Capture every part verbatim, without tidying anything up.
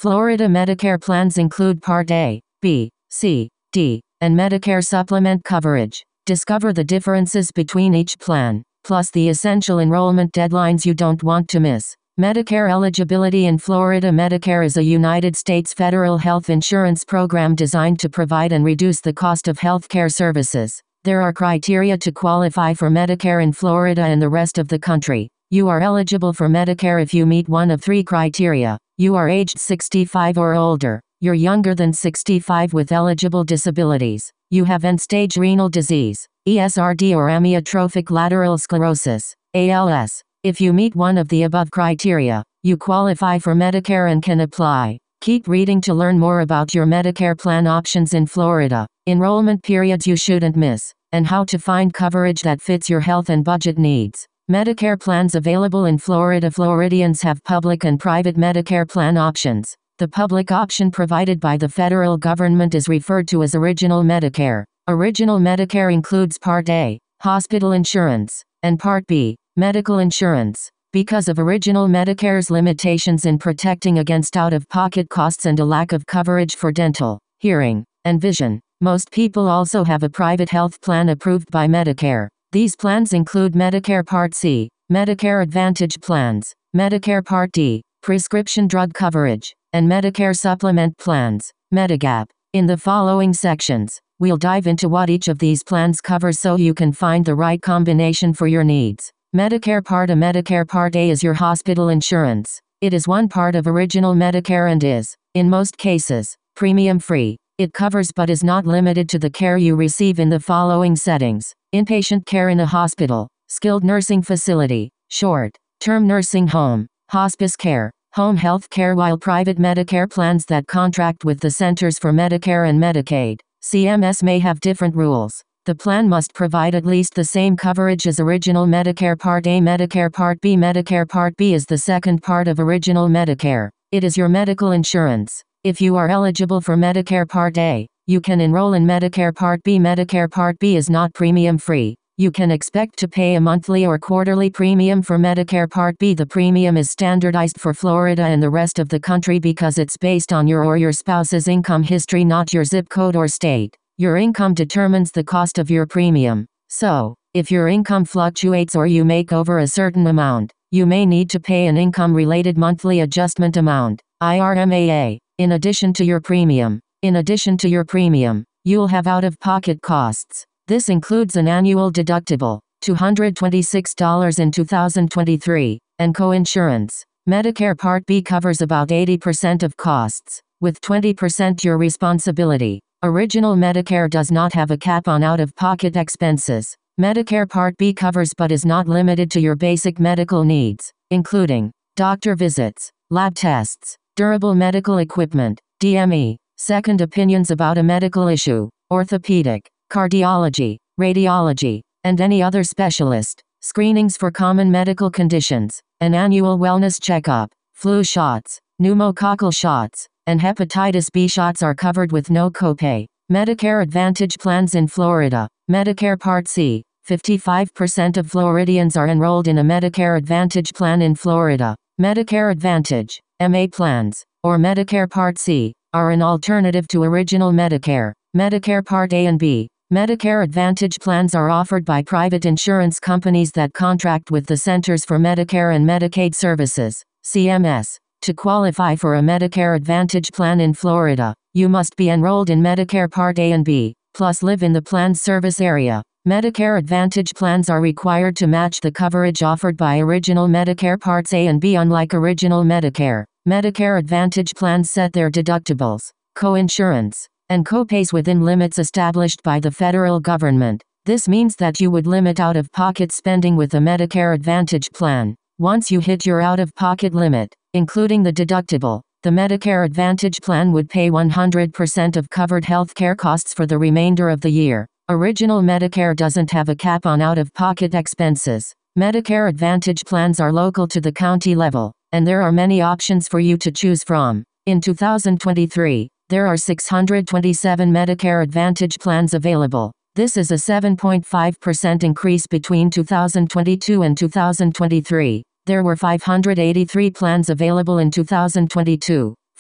Florida Medicare plans include Part A, B, C, D, and Medicare supplement coverage. Discover the differences between each plan, plus the essential enrollment deadlines you don't want to miss. Medicare eligibility in Florida. Medicare is a United States federal health insurance program designed to provide and reduce the cost of healthcare services. There are criteria to qualify for Medicare in Florida and the rest of the country. You are eligible for Medicare if you meet one of three criteria. You are aged sixty-five or older. You're younger than sixty-five with eligible disabilities. You have end-stage renal disease, E S R D or amyotrophic lateral sclerosis, A L S. If you meet one of the above criteria, you qualify for Medicare and can apply. Keep reading to learn more about your Medicare plan options in Florida, enrollment periods you shouldn't miss, and how to find coverage that fits your health and budget needs. Medicare plans available in Florida. Floridians have public and private Medicare plan options. The public option provided by the federal government is referred to as Original Medicare. Original Medicare includes Part A, hospital insurance, and Part B, medical insurance. Because of Original Medicare's limitations in protecting against out-of-pocket costs and a lack of coverage for dental, hearing, and vision, most people also have a private health plan approved by Medicare. These plans include Medicare Part C, Medicare Advantage plans, Medicare Part D, prescription drug coverage, and Medicare supplement plans, Medigap. In the following sections, we'll dive into what each of these plans covers so you can find the right combination for your needs. Medicare Part A. Medicare Part A is your hospital insurance. It is one part of Original Medicare and is, in most cases, premium-free. It covers but is not limited to the care you receive in the following settings: inpatient care in a hospital, skilled nursing facility, short-term nursing home, hospice care, home health care. While private Medicare plans that contract with the Centers for Medicare and Medicaid, C M S, may have different rules, the plan must provide at least the same coverage as Original Medicare Part A. Medicare Part B. Medicare Part B is the second part of Original Medicare. It is your medical insurance. If you are eligible for Medicare Part A, you can enroll in Medicare Part B. Medicare Part B is not premium-free. You can expect to pay a monthly or quarterly premium for Medicare Part B. The premium is standardized for Florida and the rest of the country because it's based on your or your spouse's income history, not your zip code or state. Your income determines the cost of your premium. So, if your income fluctuates or you make over a certain amount, you may need to pay an income-related monthly adjustment amount, I R M A A, in addition to your premium. In addition to your premium, you'll have out-of-pocket costs. This includes an annual deductible, two hundred twenty-six dollars in two thousand twenty-three, and co-insurance. Medicare Part B covers about eighty percent of costs, with twenty percent your responsibility. Original Medicare does not have a cap on out-of-pocket expenses. Medicare Part B covers but is not limited to your basic medical needs, including doctor visits, lab tests, durable medical equipment, D M E, second opinions about a medical issue, orthopedic, cardiology, radiology, and any other specialist, screenings for common medical conditions, an annual wellness checkup, flu shots, pneumococcal shots, and hepatitis B shots are covered with no copay. Medicare Advantage plans in Florida. Medicare Part C. fifty-five percent of Floridians are enrolled in a Medicare Advantage plan in Florida. Medicare Advantage, M A plans, or Medicare Part C, are an alternative to Original Medicare. Medicare Part A and B. Medicare Advantage plans are offered by private insurance companies that contract with the Centers for Medicare and Medicaid Services, C M S. To qualify for a Medicare Advantage plan in Florida, you must be enrolled in Medicare Part A and B, plus live in the plan's service area. Medicare Advantage plans are required to match the coverage offered by Original Medicare Parts A and B. Unlike Original Medicare, Medicare Advantage plans set their deductibles, co-insurance, and copays within limits established by the federal government. This means that you would limit out-of-pocket spending with a Medicare Advantage plan. Once you hit your out-of-pocket limit, including the deductible, the Medicare Advantage plan would pay one hundred percent of covered healthcare costs for the remainder of the year. Original Medicare doesn't have a cap on out-of-pocket expenses. Medicare Advantage plans are local to the county level, and there are many options for you to choose from. In two thousand twenty-three, there are six hundred twenty-seven Medicare Advantage plans available. This is a seven point five percent increase between two thousand twenty-two and two thousand twenty-three. There were five hundred eighty-three plans available in two thousand twenty-two.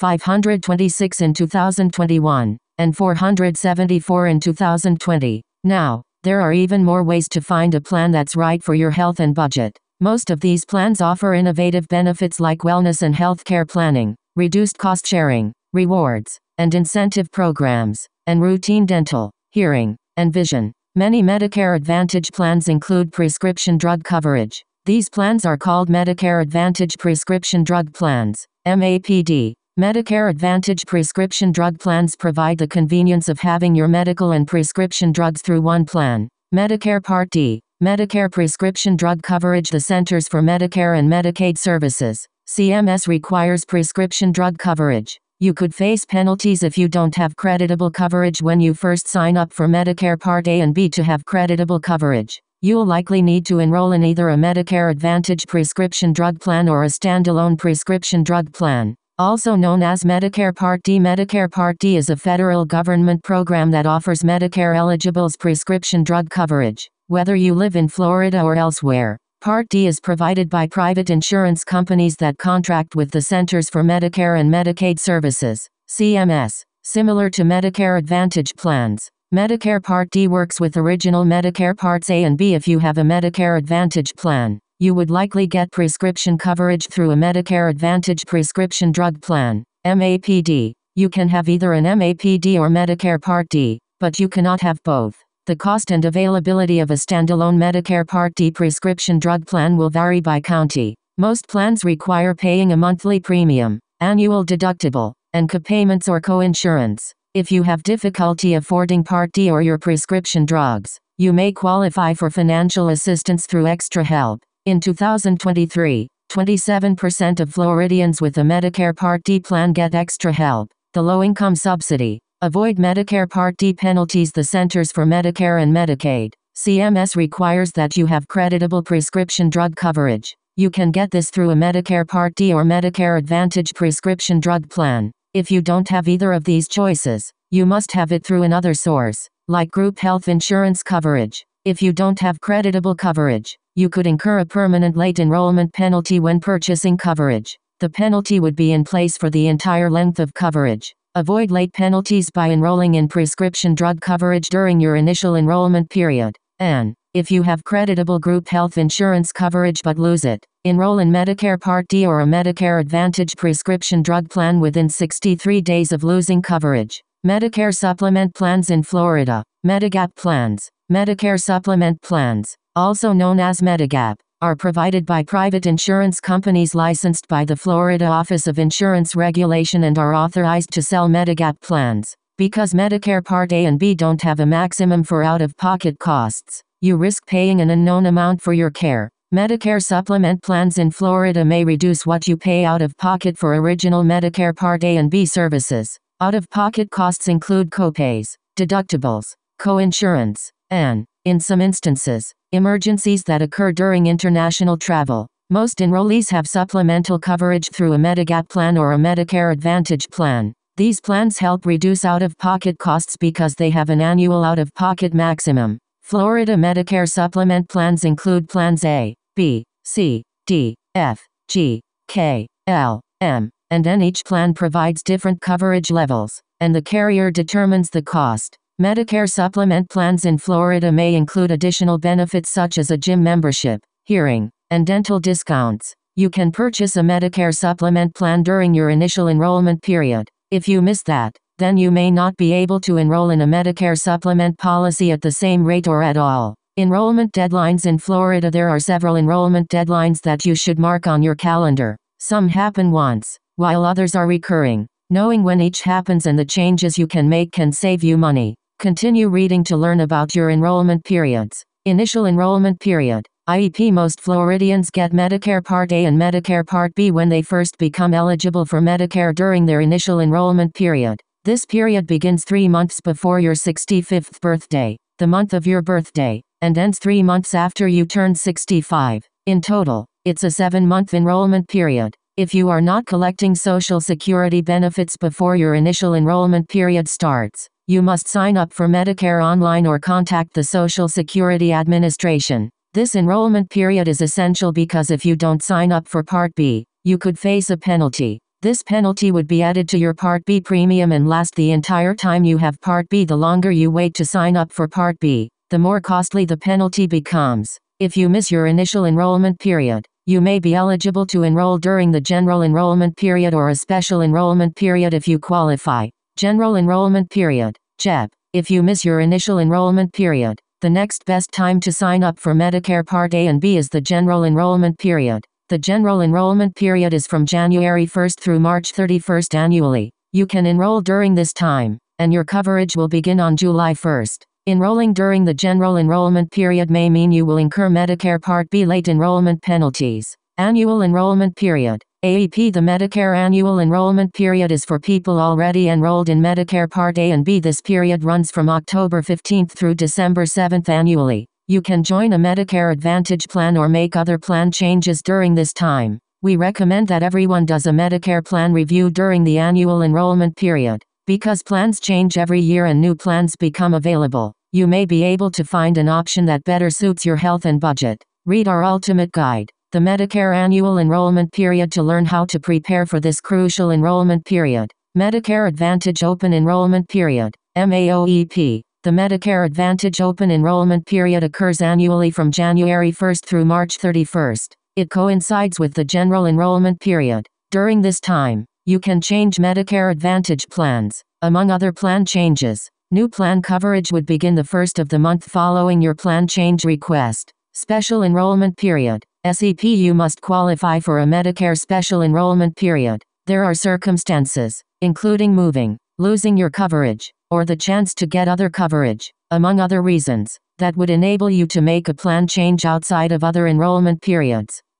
five hundred twenty-six in two thousand twenty-one, and four hundred seventy-four in two thousand twenty. Now, there are even more ways to find a plan that's right for your health and budget. Most of these plans offer innovative benefits like wellness and healthcare planning, reduced cost sharing, rewards, and incentive programs, and routine dental, hearing, and vision. Many Medicare Advantage plans include prescription drug coverage. These plans are called Medicare Advantage Prescription Drug Plans, M A P D. Medicare Advantage prescription drug plans provide the convenience of having your medical and prescription drugs through one plan. Medicare Part D. Medicare prescription drug coverage. The Centers for Medicare and Medicaid Services, C M S, requires prescription drug coverage. You could face penalties if you don't have creditable coverage when you first sign up for Medicare Part A and B. To have creditable coverage, you'll likely need to enroll in either a Medicare Advantage prescription drug plan or a standalone prescription drug plan, also known as Medicare Part D. Medicare Part D is a federal government program that offers Medicare eligibles prescription drug coverage, whether you live in Florida or elsewhere. Part D is provided by private insurance companies that contract with the Centers for Medicare and Medicaid Services, C M S. Similar to Medicare Advantage plans, Medicare Part D works with original Medicare Parts A and B. If you have a Medicare Advantage plan, you would likely get prescription coverage through a Medicare Advantage prescription drug plan, M A P D. You can have either an M A P D or Medicare Part D, but you cannot have both. The cost and availability of a standalone Medicare Part D prescription drug plan will vary by county. Most plans require paying a monthly premium, annual deductible, and copayments or co-insurance. If you have difficulty affording Part D or your prescription drugs, you may qualify for financial assistance through Extra Help. In two thousand twenty-three, twenty-seven percent of Floridians with a Medicare Part D plan get Extra Help, the low-income subsidy. Avoid Medicare Part D penalties. The Centers for Medicare and Medicaid, C M S, requires that you have creditable prescription drug coverage. You can get this through a Medicare Part D or Medicare Advantage prescription drug plan. If you don't have either of these choices, you must have it through another source, like group health insurance coverage. If you don't have creditable coverage, you could incur a permanent late enrollment penalty when purchasing coverage. The penalty would be in place for the entire length of coverage. Avoid late penalties by enrolling in prescription drug coverage during your initial enrollment period. And, if you have creditable group health insurance coverage but lose it, enroll in Medicare Part D or a Medicare Advantage prescription drug plan within sixty-three days of losing coverage. Medicare Supplement Plans in Florida, Medigap plans. Medicare Supplement plans, also known as Medigap, are provided by private insurance companies licensed by the Florida Office of Insurance Regulation and are authorized to sell Medigap plans. Because Medicare Part A and B don't have a maximum for out-of-pocket costs, you risk paying an unknown amount for your care. Medicare Supplement plans in Florida may reduce what you pay out of pocket for original Medicare Part A and B services. Out-of-pocket costs include copays, deductibles, co-insurance, and, in some instances, emergencies that occur during international travel. Most enrollees have supplemental coverage through a Medigap plan or a Medicare Advantage plan. These plans help reduce out-of-pocket costs because they have an annual out-of-pocket maximum. Florida Medicare Supplement plans include Plans A, B, C, D, F, G, K, L, M, and N. Each plan provides different coverage levels, and the carrier determines the cost. Medicare Supplement plans in Florida may include additional benefits such as a gym membership, hearing, and dental discounts. You can purchase a Medicare Supplement plan during your initial enrollment period. If you miss that, then you may not be able to enroll in a Medicare Supplement policy at the same rate or at all. Enrollment deadlines in Florida. There are several enrollment deadlines that you should mark on your calendar. Some happen once, while others are recurring. Knowing when each happens and the changes you can make can save you money. Continue reading to learn about your enrollment periods. Initial enrollment period, I E P. Most Floridians get Medicare Part A and Medicare Part B when they first become eligible for Medicare during their initial enrollment period. This period begins three months before your sixty-fifth birthday, the month of your birthday, and ends three months after you turn sixty-five. In total, it's a seven-month enrollment period. If you are not collecting Social Security benefits before your initial enrollment period starts, you must sign up for Medicare online or contact the Social Security Administration. This enrollment period is essential because if you don't sign up for Part B, you could face a penalty. This penalty would be added to your Part B premium and last the entire time you have Part B. The longer you wait to sign up for Part B, the more costly the penalty becomes. If you miss your initial enrollment period, you may be eligible to enroll during the general enrollment period or a special enrollment period if you qualify. General enrollment period, G E P. If you miss your initial enrollment period, the next best time to sign up for Medicare Part A and B is the general enrollment period. The general enrollment period is from January first through March thirty-first annually. You can enroll during this time, and your coverage will begin on July first. Enrolling during the general enrollment period may mean you will incur Medicare Part B late enrollment penalties. Annual enrollment period, A E P. The Medicare annual enrollment period is for people already enrolled in Medicare Part A and B. This period runs from October fifteenth through December seventh annually. You can join a Medicare Advantage plan or make other plan changes during this time. We recommend that everyone does a Medicare plan review during the annual enrollment period. Because plans change every year and new plans become available, you may be able to find an option that better suits your health and budget. Read our ultimate guide, the Medicare Annual Enrollment Period, to learn how to prepare for this crucial enrollment period. Medicare Advantage Open Enrollment Period, M A O E P. The Medicare Advantage Open Enrollment Period occurs annually from January first through March thirty-first. It coincides with the General Enrollment Period. During this time, you can change Medicare Advantage plans. Among other plan changes, new plan coverage would begin the first of the month following your plan change request. Special Enrollment Period, S E P. You must qualify for a Medicare Special Enrollment Period. There are circumstances, including moving, losing your coverage, or the chance to get other coverage, among other reasons, that would enable you to make a plan change outside of other enrollment periods.